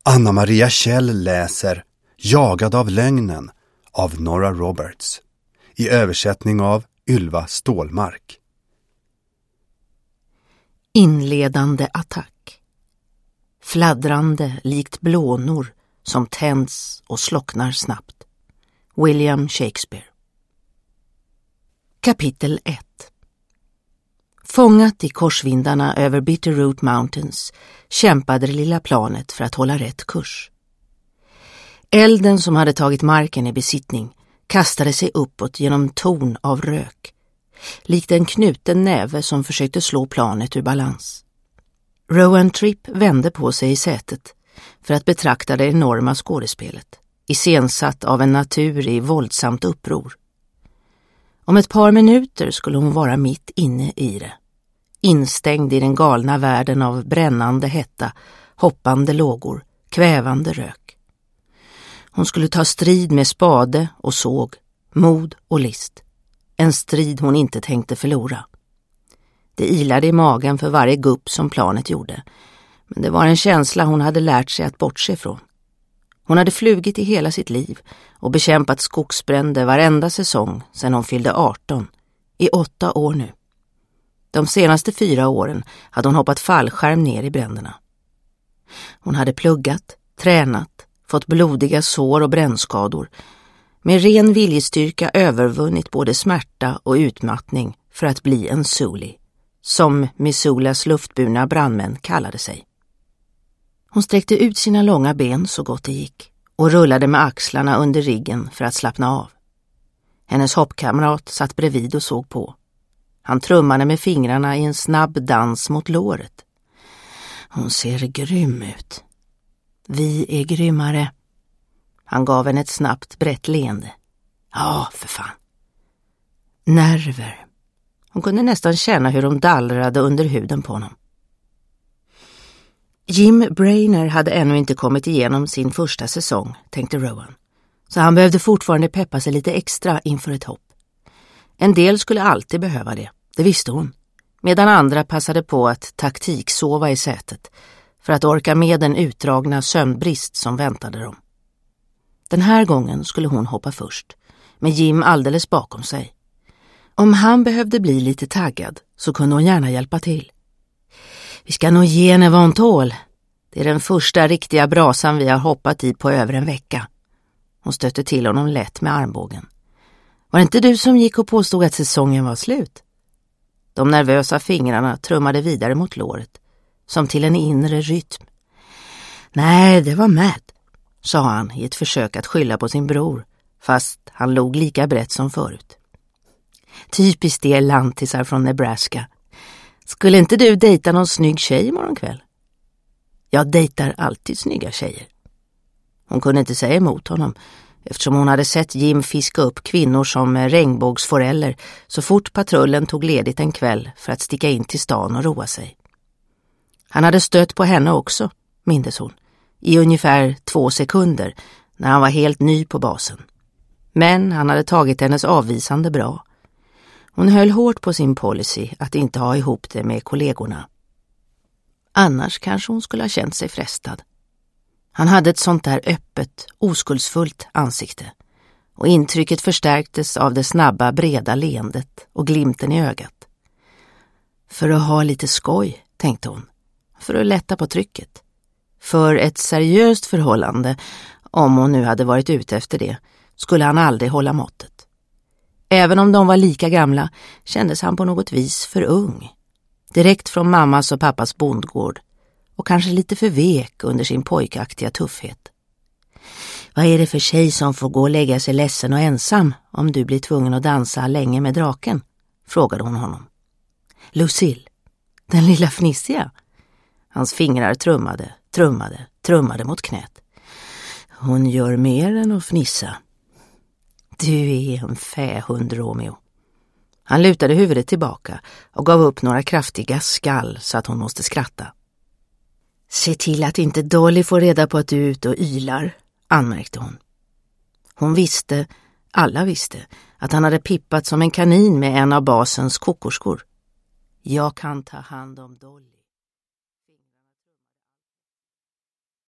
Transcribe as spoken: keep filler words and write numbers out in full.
Anna Maria Kjell läser Jagad av lögnen av Nora Roberts i översättning av Ylva Stålmark. Inledande attack. Fladdrande likt blånor som tänds och slocknar snabbt. William Shakespeare. Kapitel ett. Fångat i korsvindarna över Bitterroot Mountains kämpade det lilla planet för att hålla rätt kurs. Elden som hade tagit marken i besittning kastade sig uppåt genom torn av rök, likt en knuten näve som försökte slå planet ur balans. Rowan Tripp vände på sig i sätet för att betrakta det enorma skådespelet, iscensatt av en natur i våldsamt uppror. Om ett par minuter skulle hon vara mitt inne i det, instängd i den galna världen av brännande hetta, hoppande lågor, kvävande rök. Hon skulle ta strid med spade och såg, mod och list. En strid hon inte tänkte förlora. Det ilade i magen för varje gupp som planet gjorde, men det var en känsla hon hade lärt sig att bortse från. Hon hade flugit i hela sitt liv och bekämpat skogsbränder varenda säsong sedan hon fyllde arton, i åtta år nu. De senaste fyra åren hade hon hoppat fallskärm ner i bränderna. Hon hade pluggat, tränat, fått blodiga sår och brännskador, med ren viljestyrka övervunnit både smärta och utmattning för att bli en Zuli, som Missoulas luftburna brandmän kallade sig. Hon sträckte ut sina långa ben så gott det gick och rullade med axlarna under ryggen för att slappna av. Hennes hoppkamrat satt bredvid och såg på. Han trummade med fingrarna i en snabb dans mot låret. Hon ser grym ut. Vi är grymmare. Han gav henne ett snabbt brett leende. Ja, för fan. Nerver. Hon kunde nästan känna hur de dallrade under huden på honom. Jim Brainer hade ännu inte kommit igenom sin första säsong, tänkte Rowan. Så han behövde fortfarande peppa sig lite extra inför ett hopp. En del skulle alltid behöva det, det visste hon. Medan andra passade på att taktiksova i sätet för att orka med den utdragna sömnbrist som väntade dem. Den här gången skulle hon hoppa först, med Jim alldeles bakom sig. Om han behövde bli lite taggad så kunde hon gärna hjälpa till. Vi ska nog ge henne vad hon tål. Det är den första riktiga brasan vi har hoppat i på över en vecka. Hon stötte till honom lätt med armbågen. Var det inte du som gick och påstod att säsongen var slut? De nervösa fingrarna trummade vidare mot låret, som till en inre rytm. Nej, det var Matt, sa han i ett försök att skylla på sin bror, fast han log lika brett som förut. Typiskt det lantisar från Nebraska. Skulle inte du dejta någon snygg tjej imorgon kväll? Jag dejtar alltid snygga tjejer. Hon kunde inte säga emot honom, eftersom hon hade sett Jim fiska upp kvinnor som regnbågsforeller så fort patrullen tog ledigt en kväll för att sticka in till stan och roa sig. Han hade stött på henne också, mindes hon, i ungefär två sekunder när han var helt ny på basen. Men han hade tagit hennes avvisande bra. Hon höll hårt på sin policy att inte ha ihop det med kollegorna. Annars kanske hon skulle ha känt sig frestad. Han hade ett sånt där öppet, oskuldsfullt ansikte och intrycket förstärktes av det snabba, breda leendet och glimten i ögat. För att ha lite skoj, tänkte hon, för att lätta på trycket. För ett seriöst förhållande, om hon nu hade varit ute efter det, skulle han aldrig hålla måttet. Även om de var lika gamla kändes han på något vis för ung. Direkt från mammas och pappas bondgård och kanske lite för vek under sin pojkaktiga tuffhet. Vad är det för tjej som får gå och lägga sig ledsen och ensam om du blir tvungen att dansa länge med draken? Frågade hon honom. Lucille, den lilla fnissiga. Hans fingrar trummade, trummade, trummade mot knät. Hon gör mer än att fnissa. Du är en fähund, Romeo. Han lutade huvudet tillbaka och gav upp några kraftiga skall så att hon måste skratta. Se till att inte Dolly får reda på att du är ute och ylar, anmärkte hon. Hon visste, alla visste, att han hade pippat som en kanin med en av basens kokorskor. Jag kan ta hand om Dolly.